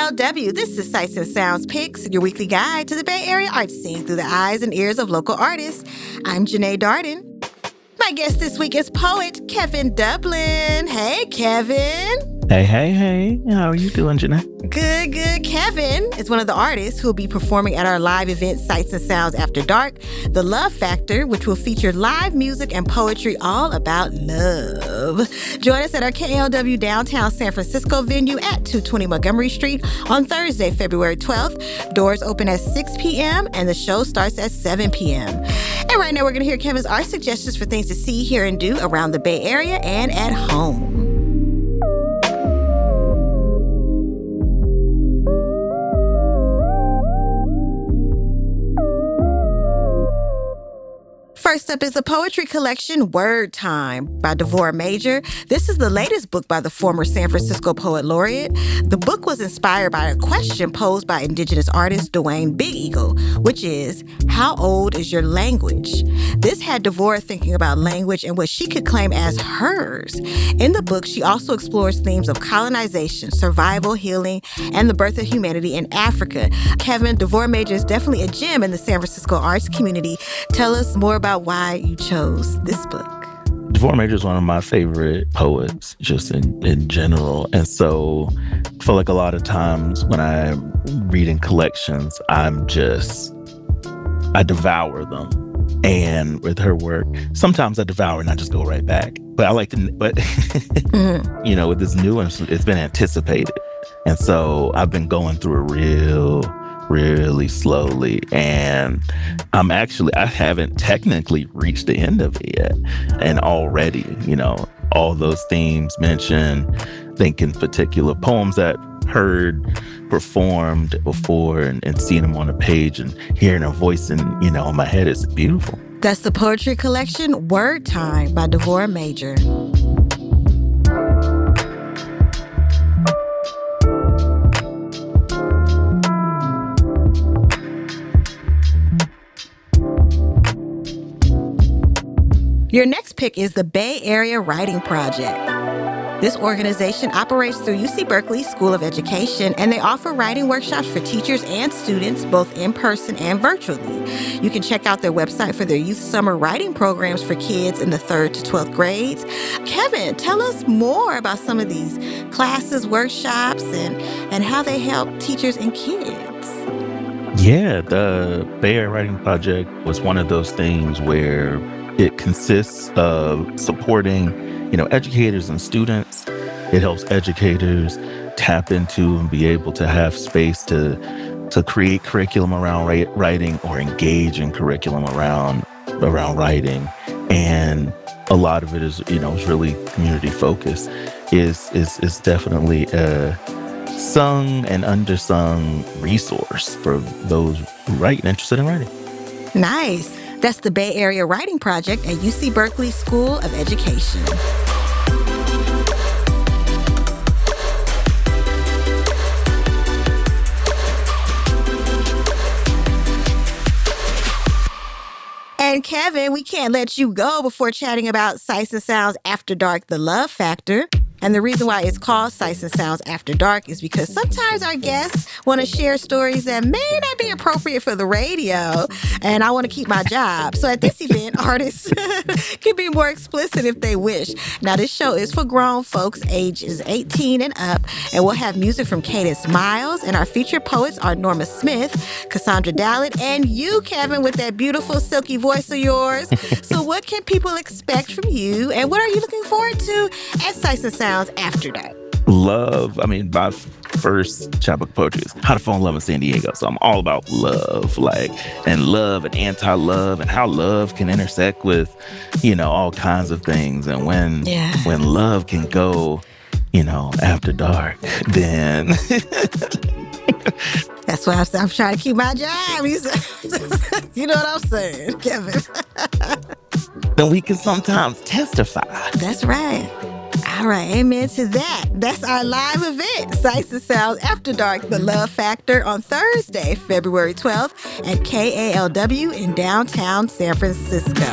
KALW. This is Sights and Sounds Picks, your weekly guide to the Bay Area art scene through the eyes and ears of local artists. I'm Janae Darden. My guest this week is poet Kevin Dublin. Hey, Kevin. Hey. How are you doing, Janae? Good. Kevin is one of the artists who will be performing at our live event, Sights and Sounds After Dark, The Love Factor, which will feature live music and poetry all about love. Join us at our KALW downtown San Francisco venue at 220 Montgomery Street on Thursday, February 12th. Doors open at 6 p.m. and the show starts at 7 p.m. And right now we're going to hear Kevin's art suggestions for things to see, hear, and do around the Bay Area and at home. First up is the poetry collection Word Time by Devora Major. This is the latest book by the former San Francisco Poet Laureate. The book was inspired by a question posed by Indigenous artist Dwayne Big Eagle, which is, how old is your language? This had Devora thinking about language and what she could claim as hers. In the book, she also explores themes of colonization, survival, healing, and the birth of humanity in Africa. Kevin, Devora Major is definitely a gem in the San Francisco arts community. Tell us more about why you chose this book. Devora Major is one of my favorite poets, just in general. And so I feel like a lot of times when I'm reading collections, I devour them. And with her work, sometimes I devour and I just go right back. But I like to, you know, with this new one, it's been anticipated. And so I've been going through it really slowly. And I haven't technically reached the end of it yet. And already, you know, all those themes mentioned, thinking particular poems that heard performed before and seeing them on a page and hearing a voice in my head is beautiful. That's the poetry collection Word Time by Devora Major. Your next pick is the Bay Area Writing Project. This organization operates through UC Berkeley School of Education, and they offer writing workshops for teachers and students, both in person and virtually. You can check out their website for their youth summer writing programs for kids in the 3rd to 12th grades. Kevin, tell us more about some of these classes, workshops, and how they help teachers and kids. Yeah, the Bay Area Writing Project was one of those things where it consists of supporting, educators and students. It helps educators tap into and be able to have space to create curriculum around writing or engage in curriculum around writing. And a lot of it is, is really community focused. Is definitely a sung and undersung resource for those interested in writing. Nice. That's the Bay Area Writing Project at UC Berkeley School of Education. And Kevin, we can't let you go before chatting about Sights and Sounds After Dark, The Love Factor. And the reason why it's called Sights and Sounds After Dark is because sometimes our guests want to share stories that may not be appropriate for the radio, and I want to keep my job. So at this event, artists can be more explicit if they wish. Now, this show is for grown folks ages 18 and up, and we'll have music from Cadence Miles, and our featured poets are Norma Smith, Cassandra Dallett, and you, Kevin, with that beautiful silky voice of yours. So what can people expect from you, and what are you looking forward to at Sights and Sounds After Dark? Love. My first chapter of poetry is How to Fall in Love in San Diego. So I'm all about love, and love and anti-love and how love can intersect with, all kinds of things. And when love can go, after dark, then... That's why I'm trying to keep my job. You know what I'm saying, Kevin? Then we can sometimes testify. That's right. All right, amen to that. That's our live event, Sights and Sounds After Dark, The Love Factor, on Thursday, February 12th at KALW in downtown San Francisco.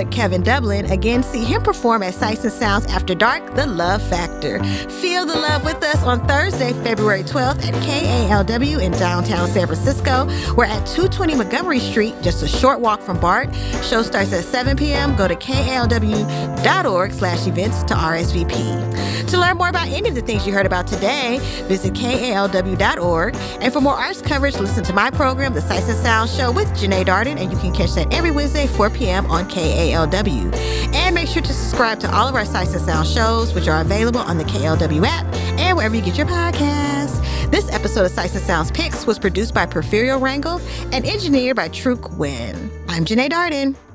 Kevin Dublin. Again, see him perform at Sights and Sounds After Dark, The Love Factor. Feel the love with us on Thursday, February 12th at KALW in downtown San Francisco. We're at 220 Montgomery Street, just a short walk from BART. Show starts at 7 p.m. Go to kalw.org/events to RSVP. To learn more about any of the things you heard about today, visit kalw.org. And for more arts coverage, listen to my program, The Sights and Sounds Show with Janae Darden, and you can catch that every Wednesday, 4 p.m. on KALW. And make sure to subscribe to all of our Sights and Sounds shows, which are available on the KLW app and wherever you get your podcasts. This episode of Sights and Sounds Picks was produced by Porfirio Rangel and engineered by True Quinn. I'm Janae Darden.